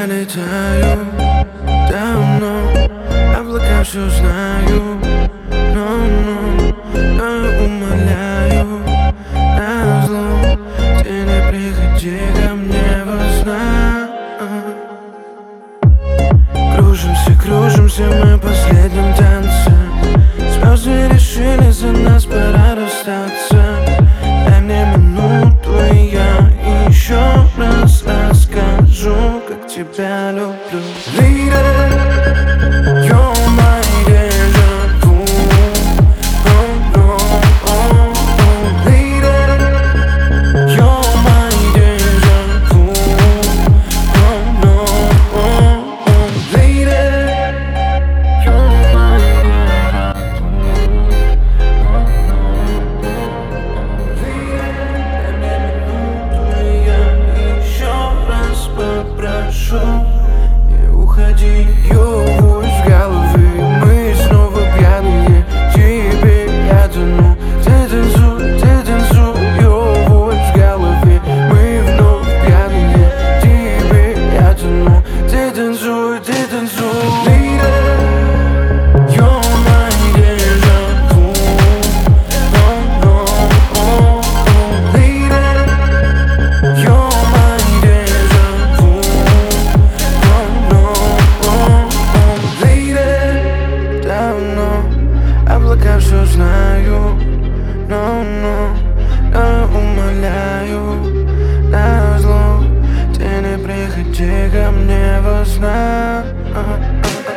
летаю давно, облака все знаю, но умоляю назло, ты не приходи ко мне во снах. Кружимся мы в последнем танце. Звезды решили за нас, пора расстаться. Дай мне минуту, и я еще раз расскажу, как тебя люблю. Lady, you're my déjà vu. Oh, no, oh, oh. Lady, you're my déjà vu. Oh, no, oh, oh. Lady, you're my déjà vu. Oh, no, oh, oh. Дай мне минуту, и я еще раз попрошу. Не уходи, его в голове. Мы снова пьяные, тебе я тяну. Ты танцуй, его в голове. Мы вновь пьяные, тебе я тяну. Ты танцуй, Lady, you're my déjà vu. Oh, no, oh, oh. Lady, you're my déjà vu. Oh, no, oh, oh. Lady, давно облака все знаю, но умоляю назло, ты не приходи ко мне во снах.